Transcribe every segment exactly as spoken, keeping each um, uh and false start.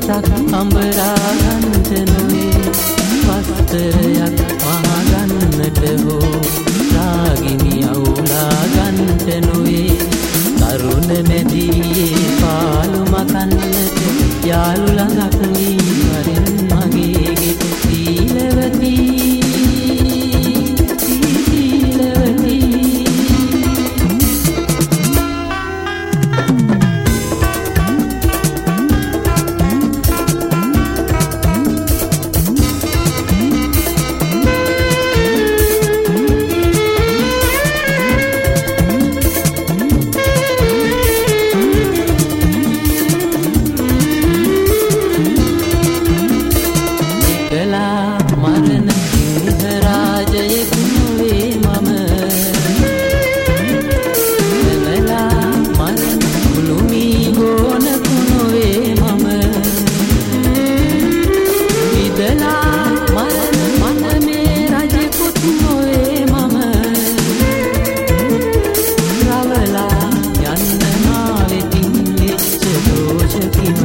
ලේතක් අඹරාගන්ට නොවේ වස්තරයක් මහගන්නට හෝ රාගිනි අවුලාගන්ට නොවේ තරුණ මැදියේ පාළු මකන්නට යාළු ළඟක් වී වරින් මගේ ගෙට සීලවතී මරණ සිංහ රාජයෙක් නොවේ මම එනලා මරණ කුළුමි ගෝනකු නොවේ මම ඉදලා මරණ මනමේ රජෙකුත් නොවේ මම රවලා යන්න මා වෙතින් වෙච්ච දෝෂ කිම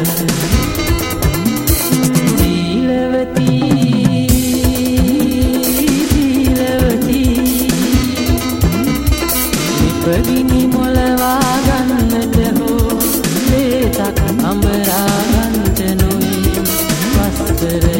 පගිනි මොලවා ගන්නට හෝ ලේතක් අඹරා ගන්නට නොවේ වස්තර